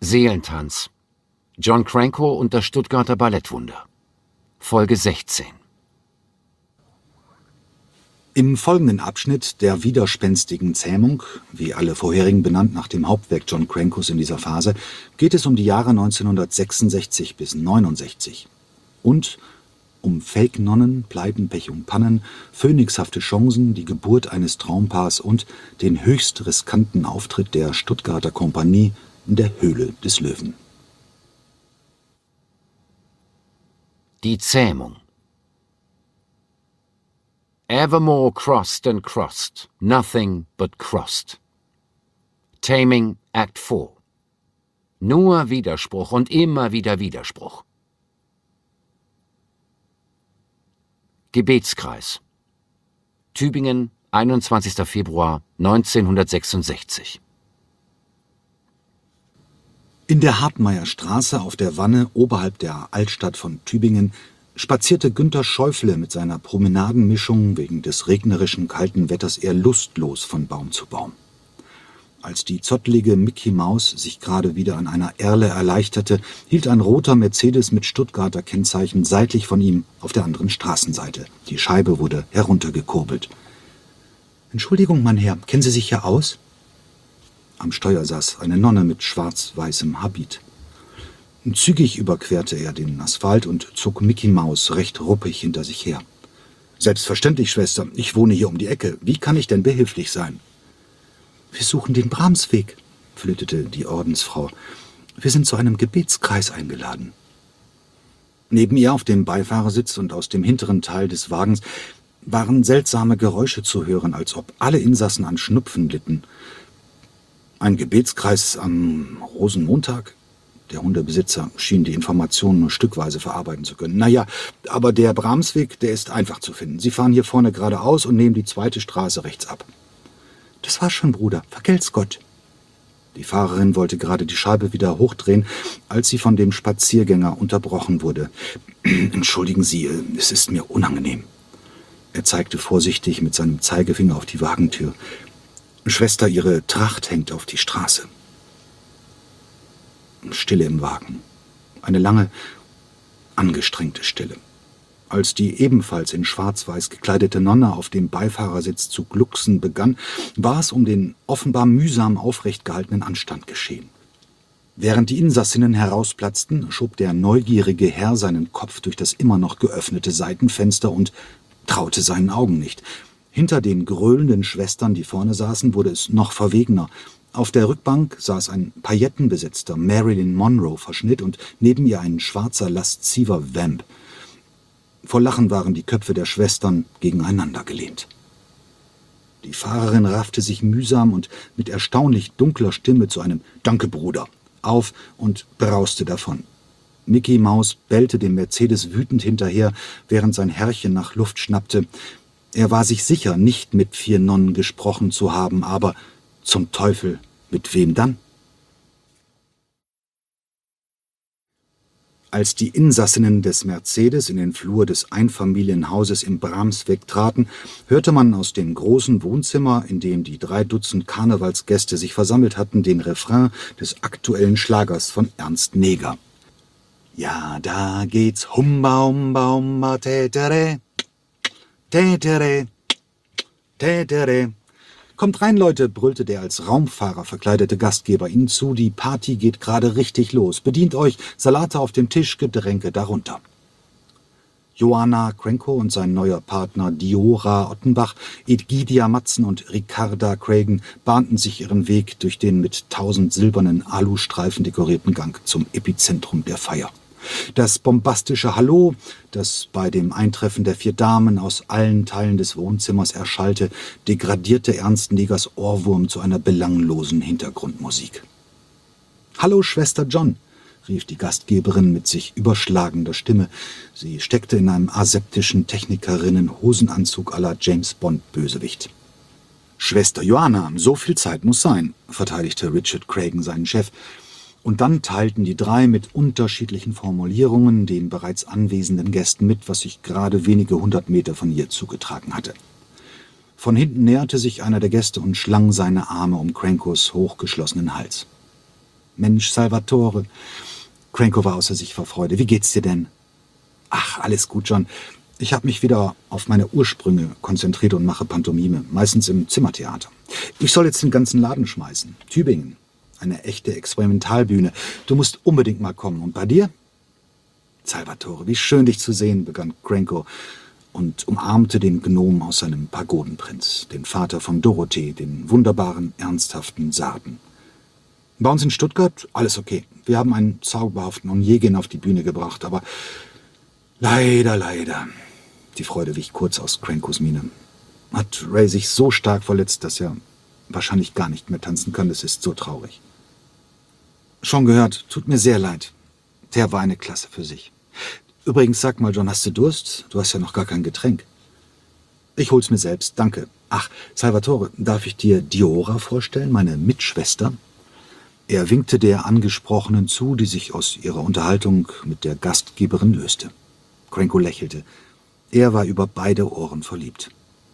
Seelentanz. John Cranko und das Stuttgarter Ballettwunder. Folge 16. Im folgenden Abschnitt der widerspenstigen Zähmung, wie alle vorherigen benannt nach dem Hauptwerk John Crankos in dieser Phase, geht es um die Jahre 1966 bis 69 und um Fake-Nonnen, Pleiten, Pech und Pannen, phönixhafte Chancen, die Geburt eines Traumpaars und den höchst riskanten Auftritt der Stuttgarter Kompanie in der Höhle des Löwen. Die Zähmung. Evermore crossed and crossed, nothing but crossed. Taming, Act 4. Nur Widerspruch und immer wieder Widerspruch. Gebetskreis. Tübingen, 21. Februar 1966. In der Hartmeierstraße auf der Wanne oberhalb der Altstadt von Tübingen spazierte Günter Schäufle mit seiner Promenadenmischung wegen des regnerischen, kalten Wetters eher lustlos von Baum zu Baum. Als die zottlige Mickey Maus sich gerade wieder an einer Erle erleichterte, hielt ein roter Mercedes mit Stuttgarter Kennzeichen seitlich von ihm auf der anderen Straßenseite. Die Scheibe wurde heruntergekurbelt. »Entschuldigung, mein Herr, kennen Sie sich hier aus?« Am Steuer saß eine Nonne mit schwarz-weißem Habit. Zügig überquerte er den Asphalt und zog Mickey Maus recht ruppig hinter sich her. »Selbstverständlich, Schwester, ich wohne hier um die Ecke. Wie kann ich denn behilflich sein?« »Wir suchen den Bramsweg«, flötete die Ordensfrau. »Wir sind zu einem Gebetskreis eingeladen.« Neben ihr auf dem Beifahrersitz und aus dem hinteren Teil des Wagens waren seltsame Geräusche zu hören, als ob alle Insassen an Schnupfen litten. »Ein Gebetskreis am Rosenmontag?« Der Hundebesitzer schien die Informationen nur stückweise verarbeiten zu können. »Naja, aber der Bramsweg, der ist einfach zu finden. Sie fahren hier vorne geradeaus und nehmen die zweite Straße rechts ab.« »Das war schon, Bruder. Vergelt's Gott.« Die Fahrerin wollte gerade die Scheibe wieder hochdrehen, als sie von dem Spaziergänger unterbrochen wurde. »Entschuldigen Sie, es ist mir unangenehm.« Er zeigte vorsichtig mit seinem Zeigefinger auf die Wagentür. »Schwester, Ihre Tracht hängt auf die Straße.« Stille im Wagen. Eine lange, angestrengte Stille. Als die ebenfalls in schwarz-weiß gekleidete Nonne auf dem Beifahrersitz zu glucksen begann, war es um den offenbar mühsam aufrecht gehaltenen Anstand geschehen. Während die Insassinnen herausplatzten, schob der neugierige Herr seinen Kopf durch das immer noch geöffnete Seitenfenster und traute seinen Augen nicht. Hinter den gröhlenden Schwestern, die vorne saßen, wurde es noch verwegener. Auf der Rückbank saß ein paillettenbesetzter Marilyn Monroe-Verschnitt und neben ihr ein schwarzer lasziver Vamp. Vor Lachen waren die Köpfe der Schwestern gegeneinander gelehnt. Die Fahrerin raffte sich mühsam und mit erstaunlich dunkler Stimme zu einem »Danke, Bruder« auf und brauste davon. Mickey Maus bellte dem Mercedes wütend hinterher, während sein Herrchen nach Luft schnappte. Er war sich sicher, nicht mit 4 Nonnen gesprochen zu haben, aber zum Teufel, mit wem dann? Als die Insassinnen des Mercedes in den Flur des Einfamilienhauses im Bramsweg traten, hörte man aus dem großen Wohnzimmer, in dem die 3 Dutzend Karnevalsgäste sich versammelt hatten, den Refrain des aktuellen Schlagers von Ernst Neger. Ja, da geht's humba, humba, humba, tätere, tätere, tätere. »Kommt rein, Leute«, brüllte der als Raumfahrer verkleidete Gastgeber ihnen zu, »die Party geht gerade richtig los. Bedient euch, Salate auf dem Tisch, Getränke darunter.« Joanna Cranko und sein neuer Partner Diora Ottenbach, Edgidia Matzen und Ricarda Cragen bahnten sich ihren Weg durch den mit 1000 silbernen Alustreifen dekorierten Gang zum Epizentrum der Feier. Das bombastische Hallo, das bei dem Eintreffen der 4 Damen aus allen Teilen des Wohnzimmers erschallte, degradierte Ernst Negers Ohrwurm zu einer belanglosen Hintergrundmusik. »Hallo, Schwester John«, rief die Gastgeberin mit sich überschlagender Stimme. Sie steckte in einem aseptischen Technikerinnen-Hosenanzug à la James-Bond-Bösewicht. »Schwester Joanna, so viel Zeit muss sein«, verteidigte Richard Cragen seinen Chef. Und dann teilten die 3 mit unterschiedlichen Formulierungen den bereits anwesenden Gästen mit, was sich gerade wenige 100 Meter von ihr zugetragen hatte. Von hinten näherte sich einer der Gäste und schlang seine Arme um Crankos hochgeschlossenen Hals. Mensch, Salvatore. Cranko war außer sich vor Freude. Wie geht's dir denn? Ach, alles gut, John. Ich habe mich wieder auf meine Ursprünge konzentriert und mache Pantomime, meistens im Zimmertheater. Ich soll jetzt den ganzen Laden schmeißen. Tübingen, eine echte Experimentalbühne. Du musst unbedingt mal kommen. Und bei dir? Salvatore, wie schön dich zu sehen, begann Cranko und umarmte den Gnom aus seinem Pagodenprinz, den Vater von Dorothee, den wunderbaren, ernsthaften Sarden. Bei uns in Stuttgart alles okay. Wir haben einen zauberhaften Onegin auf die Bühne gebracht, aber leider. Die Freude wich kurz aus Crankos Miene. Hat Ray sich so stark verletzt, dass er wahrscheinlich gar nicht mehr tanzen kann. Das ist so traurig. Schon gehört, tut mir sehr leid. Der war eine Klasse für sich. Übrigens, sag mal, John, hast du Durst? Du hast ja noch gar kein Getränk. Ich hol's mir selbst, danke. Ach, Salvatore, darf ich dir Diora vorstellen, meine Mitschwester? Er winkte der Angesprochenen zu, die sich aus ihrer Unterhaltung mit der Gastgeberin löste. Cranko lächelte. Er war über beide Ohren verliebt.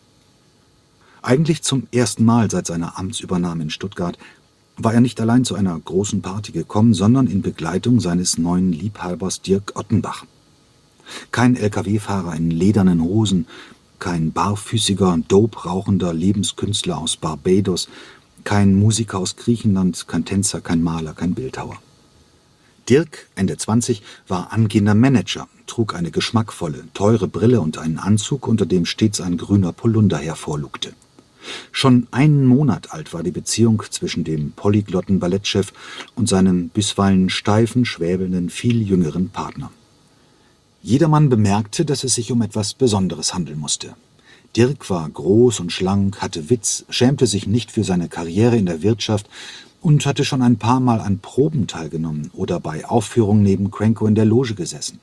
Eigentlich zum ersten Mal seit seiner Amtsübernahme in Stuttgart war er nicht allein zu einer großen Party gekommen, sondern in Begleitung seines neuen Liebhabers Dirk Ottenbach. Kein Lkw-Fahrer in ledernen Hosen, kein barfüßiger, dope-rauchender Lebenskünstler aus Barbados, kein Musiker aus Griechenland, kein Tänzer, kein Maler, kein Bildhauer. Dirk, Ende 20, war angehender Manager, trug eine geschmackvolle, teure Brille und einen Anzug, unter dem stets ein grüner Polunder hervorlugte. Schon einen Monat alt war die Beziehung zwischen dem polyglotten Ballettchef und seinem bisweilen steifen, schwäbelnden, viel jüngeren Partner. Jedermann bemerkte, dass es sich um etwas Besonderes handeln musste. Dirk war groß und schlank, hatte Witz, schämte sich nicht für seine Karriere in der Wirtschaft und hatte schon ein paar Mal an Proben teilgenommen oder bei Aufführungen neben Cranko in der Loge gesessen.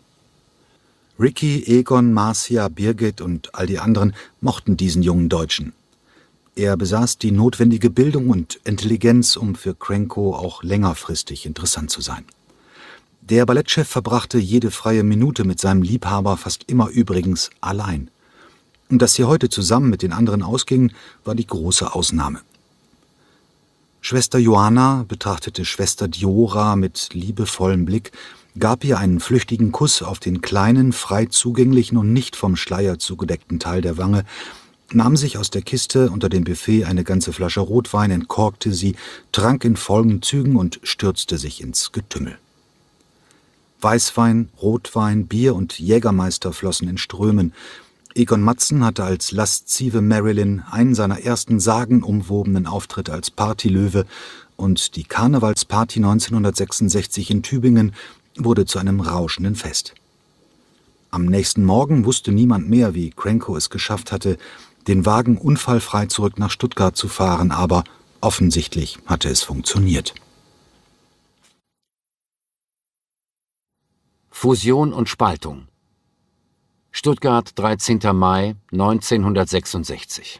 Ricky, Egon, Marcia, Birgit und all die anderen mochten diesen jungen Deutschen. Er besaß die notwendige Bildung und Intelligenz, um für Cranko auch längerfristig interessant zu sein. Der Ballettchef verbrachte jede freie Minute mit seinem Liebhaber fast immer übrigens allein. Und dass sie heute zusammen mit den anderen ausgingen, war die große Ausnahme. Schwester Johanna betrachtete Schwester Diora mit liebevollem Blick, gab ihr einen flüchtigen Kuss auf den kleinen, frei zugänglichen und nicht vom Schleier zugedeckten Teil der Wange, nahm sich aus der Kiste unter dem Buffet eine ganze Flasche Rotwein, entkorkte sie, trank in vollen Zügen und stürzte sich ins Getümmel. Weißwein, Rotwein, Bier und Jägermeister flossen in Strömen. Egon Matzen hatte als laszive Marilyn einen seiner ersten sagenumwobenen Auftritte als Partylöwe und die Karnevalsparty 1966 in Tübingen wurde zu einem rauschenden Fest. Am nächsten Morgen wusste niemand mehr, wie Cranko es geschafft hatte, den Wagen unfallfrei zurück nach Stuttgart zu fahren, aber offensichtlich hatte es funktioniert. Fusion und Spaltung. Stuttgart, 13. Mai 1966.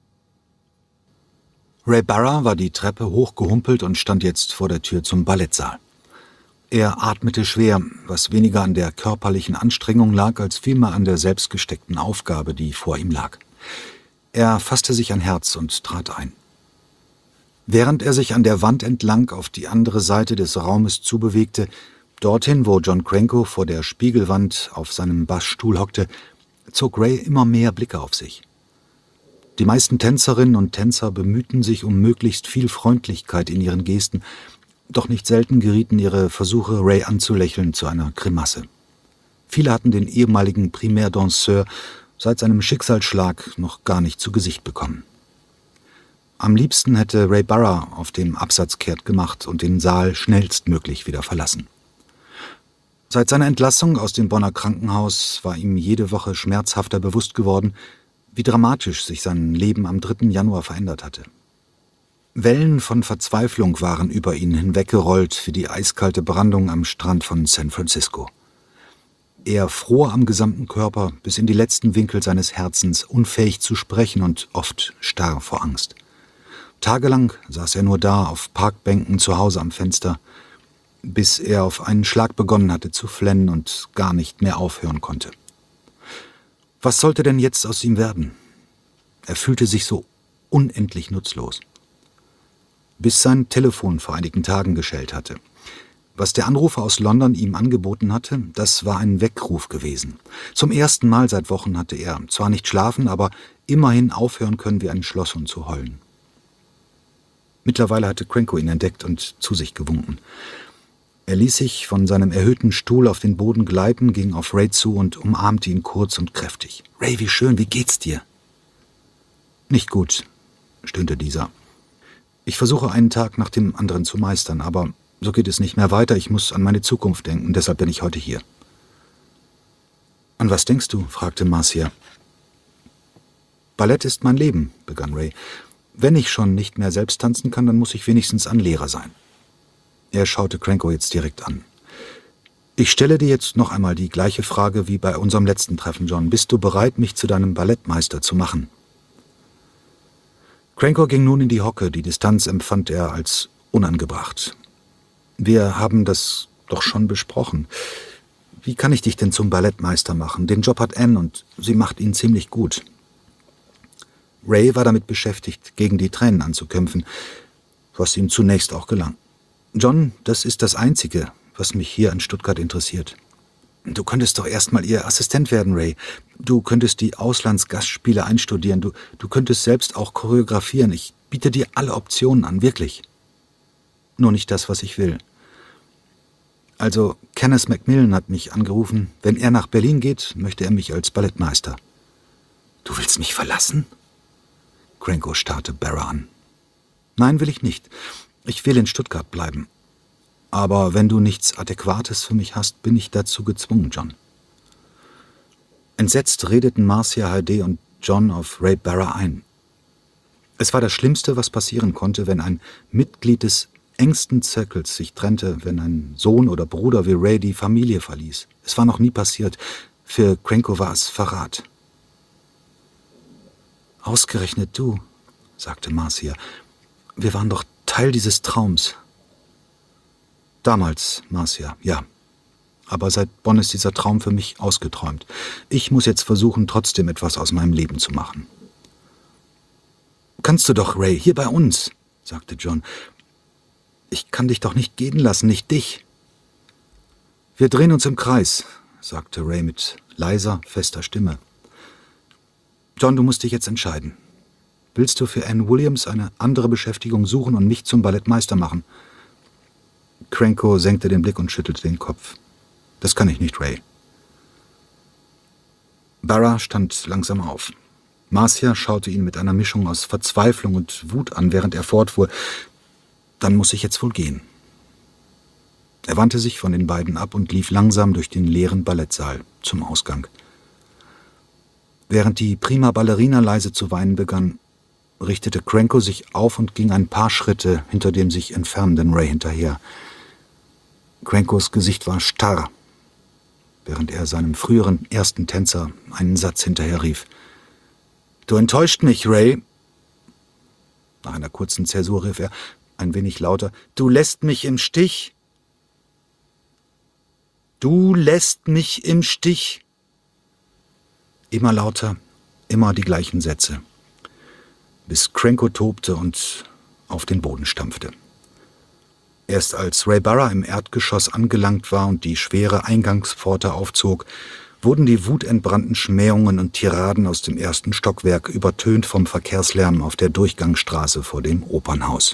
Ray Barra war die Treppe hochgehumpelt und stand jetzt vor der Tür zum Ballettsaal. Er atmete schwer, was weniger an der körperlichen Anstrengung lag, als vielmehr an der selbstgesteckten Aufgabe, die vor ihm lag. Er fasste sich ein Herz und trat ein. Während er sich an der Wand entlang auf die andere Seite des Raumes zubewegte, dorthin, wo John Cranko vor der Spiegelwand auf seinem Bassstuhl hockte, zog Ray immer mehr Blicke auf sich. Die meisten Tänzerinnen und Tänzer bemühten sich um möglichst viel Freundlichkeit in ihren Gesten, doch nicht selten gerieten ihre Versuche, Ray anzulächeln, zu einer Grimasse. Viele hatten den ehemaligen Primärdanseur seit seinem Schicksalsschlag noch gar nicht zu Gesicht bekommen. Am liebsten hätte Ray Barra auf dem Absatz kehrt gemacht und den Saal schnellstmöglich wieder verlassen. Seit seiner Entlassung aus dem Bonner Krankenhaus war ihm jede Woche schmerzhafter bewusst geworden, wie dramatisch sich sein Leben am 3. Januar verändert hatte. Wellen von Verzweiflung waren über ihn hinweggerollt wie die eiskalte Brandung am Strand von San Francisco. Er fror am gesamten Körper bis in die letzten Winkel seines Herzens, unfähig zu sprechen und oft starr vor Angst. Tagelang saß er nur da auf Parkbänken zu Hause am Fenster, bis er auf einen Schlag begonnen hatte zu flennen und gar nicht mehr aufhören konnte. Was sollte denn jetzt aus ihm werden? Er fühlte sich so unendlich nutzlos. Bis sein Telefon vor einigen Tagen geschellt hatte. Was der Anrufer aus London ihm angeboten hatte, das war ein Weckruf gewesen. Zum ersten Mal seit Wochen hatte er zwar nicht schlafen, aber immerhin aufhören können, wie ein Schlosshund zu heulen. Mittlerweile hatte Cranko ihn entdeckt und zu sich gewunken. Er ließ sich von seinem erhöhten Stuhl auf den Boden gleiten, ging auf Ray zu und umarmte ihn kurz und kräftig. »Ray, wie schön, wie geht's dir?« »Nicht gut«, stöhnte dieser. »Ich versuche einen Tag nach dem anderen zu meistern, aber so geht es nicht mehr weiter. Ich muss an meine Zukunft denken, deshalb bin ich heute hier.« »An was denkst du?« fragte Marcia. »Ballett ist mein Leben«, begann Ray. »Wenn ich schon nicht mehr selbst tanzen kann, dann muss ich wenigstens ein Lehrer sein.« Er schaute Cranko jetzt direkt an. »Ich stelle dir jetzt noch einmal die gleiche Frage wie bei unserem letzten Treffen, John. Bist du bereit, mich zu deinem Ballettmeister zu machen?« Cranko ging nun in die Hocke. Die Distanz empfand er als unangebracht. »Wir haben das doch schon besprochen. Wie kann ich dich denn zum Ballettmeister machen? Den Job hat Anne und sie macht ihn ziemlich gut.« Ray war damit beschäftigt, gegen die Tränen anzukämpfen, was ihm zunächst auch gelang. »John, das ist das Einzige, was mich hier in Stuttgart interessiert. Du könntest doch erst mal ihr Assistent werden, Ray. Du könntest die Auslandsgastspiele einstudieren. Du könntest selbst auch choreografieren. Ich biete dir alle Optionen an, wirklich. Nur nicht das, was ich will. Also, Kenneth Macmillan hat mich angerufen. Wenn er nach Berlin geht, möchte er mich als Ballettmeister.« »Du willst mich verlassen?« Cranko starrte Barra an. »Nein, will ich nicht. Ich will in Stuttgart bleiben. Aber wenn du nichts Adäquates für mich hast, bin ich dazu gezwungen, John.« Entsetzt redeten Marcia Hayde und John auf Ray Barra ein. Es war das Schlimmste, was passieren konnte, wenn ein Mitglied des engsten Zirkels sich trennte, wenn ein Sohn oder Bruder wie Ray die Familie verließ. Es war noch nie passiert. Für Cranko war es Verrat. »Ausgerechnet du«, sagte Marcia. »Wir waren doch Teil dieses Traums.« »Damals, Marcia, ja. Aber seit Bonn ist dieser Traum für mich ausgeträumt. Ich muss jetzt versuchen, trotzdem etwas aus meinem Leben zu machen.« »Kannst du doch, Ray, hier bei uns«, sagte John. »Ich kann dich doch nicht gehen lassen, nicht dich.« »Wir drehen uns im Kreis«, sagte Ray mit leiser, fester Stimme. »John, du musst dich jetzt entscheiden. Willst du für Anne Williams eine andere Beschäftigung suchen und mich zum Ballettmeister machen?« Cranko senkte den Blick und schüttelte den Kopf. »Das kann ich nicht, Ray.« Barra stand langsam auf. Marcia schaute ihn mit einer Mischung aus Verzweiflung und Wut an, während er fortfuhr. »Dann muss ich jetzt wohl gehen.« Er wandte sich von den beiden ab und lief langsam durch den leeren Ballettsaal zum Ausgang. Während die prima Ballerina leise zu weinen begann, richtete Cranko sich auf und ging ein paar Schritte hinter dem sich entfernenden Ray hinterher. Crankos Gesicht war starr, während er seinem früheren ersten Tänzer einen Satz hinterher rief. »Du enttäuscht mich, Ray.« Nach einer kurzen Zäsur rief er, ein wenig lauter, »Du lässt mich im Stich. Du lässt mich im Stich.« Immer lauter, immer die gleichen Sätze, bis Cranko tobte und auf den Boden stampfte. Erst als Ray Barra im Erdgeschoss angelangt war und die schwere Eingangspforte aufzog, wurden die wutentbrannten Schmähungen und Tiraden aus dem ersten Stockwerk übertönt vom Verkehrslärm auf der Durchgangsstraße vor dem Opernhaus.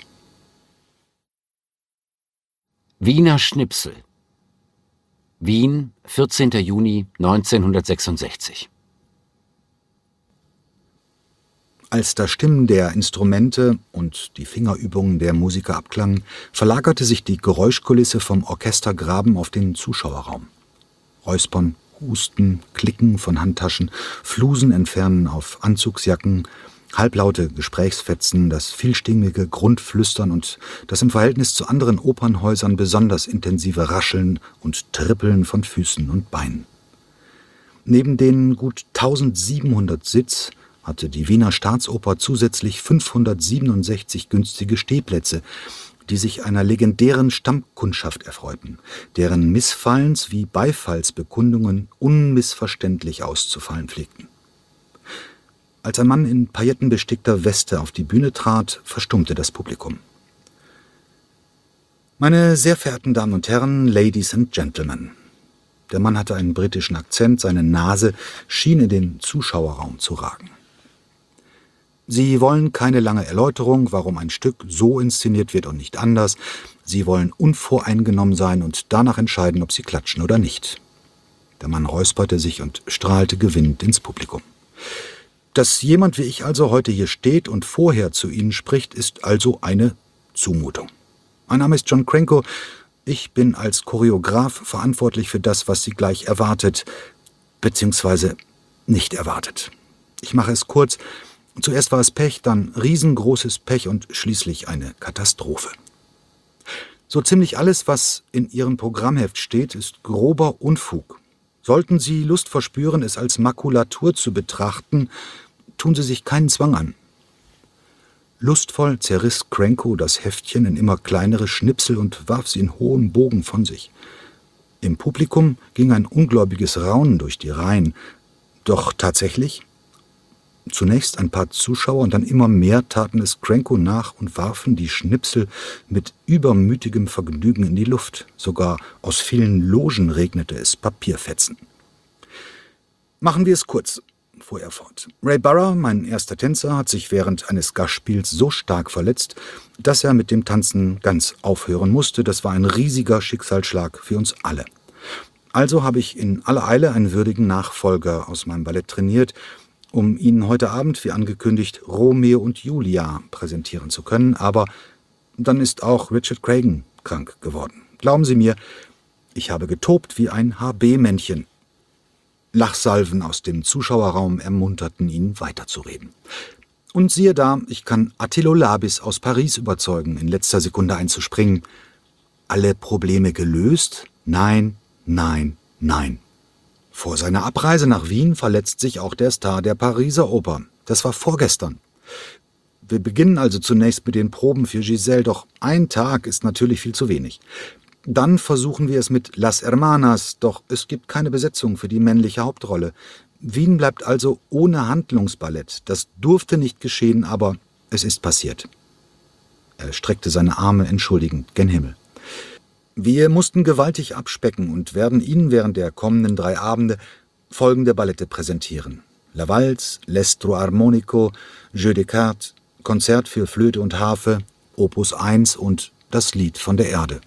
Wiener Schnipsel. Wien, 14. Juni 1966. Als das Stimmen der Instrumente und die Fingerübungen der Musiker abklangen, verlagerte sich die Geräuschkulisse vom Orchestergraben auf den Zuschauerraum. Räuspern, Husten, Klicken von Handtaschen, Flusen entfernen auf Anzugsjacken, halblaute Gesprächsfetzen, das vielstimmige Grundflüstern und das im Verhältnis zu anderen Opernhäusern besonders intensive Rascheln und Trippeln von Füßen und Beinen. Neben den gut 1700 Sitz hatte die Wiener Staatsoper zusätzlich 567 günstige Stehplätze, die sich einer legendären Stammkundschaft erfreuten, deren Missfallens- wie Beifallsbekundungen unmissverständlich auszufallen pflegten. Als ein Mann in paillettenbestickter Weste auf die Bühne trat, verstummte das Publikum. Meine sehr verehrten Damen und Herren, Ladies and Gentlemen. Der Mann hatte einen britischen Akzent, seine Nase schien in den Zuschauerraum zu ragen. Sie wollen keine lange Erläuterung, warum ein Stück so inszeniert wird und nicht anders. Sie wollen unvoreingenommen sein und danach entscheiden, ob Sie klatschen oder nicht. Der Mann räusperte sich und strahlte gewinnend ins Publikum. Dass jemand wie ich also heute hier steht und vorher zu Ihnen spricht, ist also eine Zumutung. Mein Name ist John Cranko. Ich bin als Choreograf verantwortlich für das, was Sie gleich erwartet, beziehungsweise nicht erwartet. Ich mache es kurz. Zuerst war es Pech, dann riesengroßes Pech und schließlich eine Katastrophe. So ziemlich alles, was in Ihrem Programmheft steht, ist grober Unfug. Sollten Sie Lust verspüren, es als Makulatur zu betrachten, tun Sie sich keinen Zwang an. Lustvoll zerriss Cranko das Heftchen in immer kleinere Schnipsel und warf sie in hohem Bogen von sich. Im Publikum ging ein ungläubiges Raunen durch die Reihen. Doch tatsächlich, zunächst ein paar Zuschauer und dann immer mehr taten es Cranko nach und warfen die Schnipsel mit übermütigem Vergnügen in die Luft. Sogar aus vielen Logen regnete es Papierfetzen. Machen wir es kurz, fuhr er fort. Ray Burrough, mein erster Tänzer, hat sich während eines Gastspiels so stark verletzt, dass er mit dem Tanzen ganz aufhören musste. Das war ein riesiger Schicksalsschlag für uns alle. Also habe ich in aller Eile einen würdigen Nachfolger aus meinem Ballett trainiert, um Ihnen heute Abend, wie angekündigt, Romeo und Julia präsentieren zu können. Aber dann ist auch Richard Cragen krank geworden. Glauben Sie mir, ich habe getobt wie ein HB-Männchen. Lachsalven aus dem Zuschauerraum ermunterten ihn, weiterzureden. Und siehe da, ich kann Attilo Labis aus Paris überzeugen, in letzter Sekunde einzuspringen. Alle Probleme gelöst? Nein, nein, nein. Vor seiner Abreise nach Wien verletzt sich auch der Star der Pariser Oper. Das war vorgestern. Wir beginnen also zunächst mit den Proben für Giselle, doch ein Tag ist natürlich viel zu wenig. Dann versuchen wir es mit Las Hermanas, doch es gibt keine Besetzung für die männliche Hauptrolle. Wien bleibt also ohne Handlungsballett. Das durfte nicht geschehen, aber es ist passiert. Er streckte seine Arme entschuldigend gen Himmel. Wir mussten gewaltig abspecken und werden Ihnen während der kommenden 3 Abende folgende Ballette präsentieren. La Valse, L'Estro Armonico, Jeu des Cartes, Konzert für Flöte und Harfe, Opus 1 und das Lied von der Erde.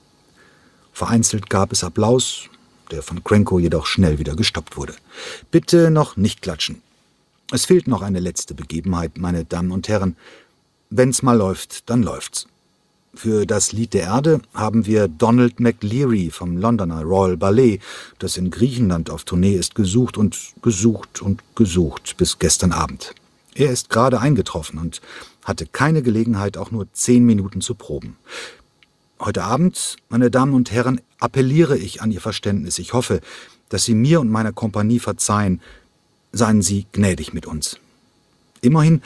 Vereinzelt gab es Applaus, der von Cranko jedoch schnell wieder gestoppt wurde. Bitte noch nicht klatschen. Es fehlt noch eine letzte Begebenheit, meine Damen und Herren. Wenn's mal läuft, dann läuft's. Für das Lied der Erde haben wir Donald McLeary vom Londoner Royal Ballet, das in Griechenland auf Tournee ist, gesucht und gesucht und gesucht bis gestern Abend. Er ist gerade eingetroffen und hatte keine Gelegenheit, auch nur 10 Minuten zu proben. Heute Abend, meine Damen und Herren, appelliere ich an Ihr Verständnis. Ich hoffe, dass Sie mir und meiner Kompanie verzeihen. Seien Sie gnädig mit uns. Immerhin,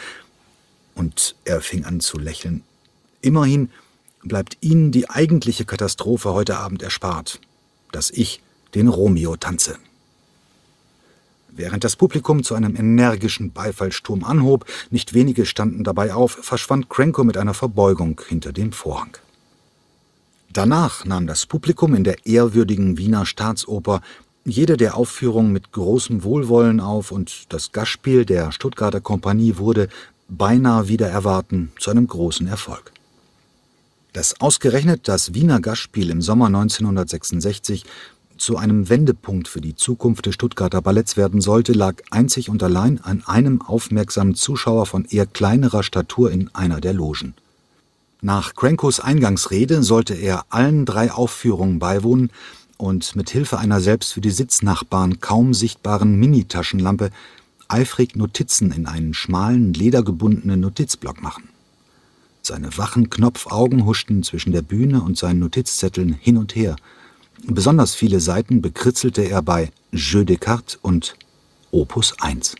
und er fing an zu lächeln, immerhin bleibt Ihnen die eigentliche Katastrophe heute Abend erspart, dass ich den Romeo tanze. Während das Publikum zu einem energischen Beifallssturm anhob, nicht wenige standen dabei auf, verschwand Cranko mit einer Verbeugung hinter dem Vorhang. Danach nahm das Publikum in der ehrwürdigen Wiener Staatsoper jede der Aufführungen mit großem Wohlwollen auf und das Gastspiel der Stuttgarter Kompanie wurde, beinahe wider Erwarten, zu einem großen Erfolg. Dass ausgerechnet das Wiener Gastspiel im Sommer 1966 zu einem Wendepunkt für die Zukunft des Stuttgarter Balletts werden sollte, lag einzig und allein an einem aufmerksamen Zuschauer von eher kleinerer Statur in einer der Logen. Nach Crankos Eingangsrede sollte er allen 3 Aufführungen beiwohnen und mit Hilfe einer selbst für die Sitznachbarn kaum sichtbaren Mini-Taschenlampe eifrig Notizen in einen schmalen, ledergebundenen Notizblock machen. Seine wachen Knopfaugen huschten zwischen der Bühne und seinen Notizzetteln hin und her. Besonders viele Seiten bekritzelte er bei Jeu des Cartes und Opus 1.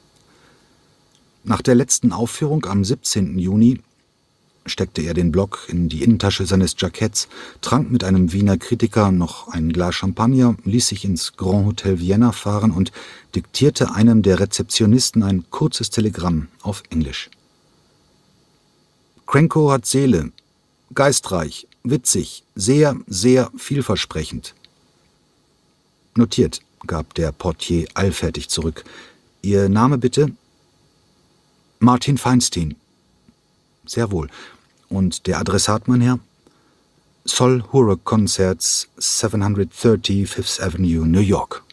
Nach der letzten Aufführung am 17. Juni steckte er den Block in die Innentasche seines Jacketts, trank mit einem Wiener Kritiker noch ein Glas Champagner, ließ sich ins Grand Hotel Vienna fahren und diktierte einem der Rezeptionisten ein kurzes Telegramm auf Englisch. Cranko hat Seele, geistreich, Witzig, sehr, sehr vielversprechend. Notiert, gab der Portier eilfertig zurück. Ihr Name bitte? Martin Feinstein. Sehr wohl. Und der Adressat, mein Herr? Sol Hurok Concerts, 730 Fifth Avenue, New York.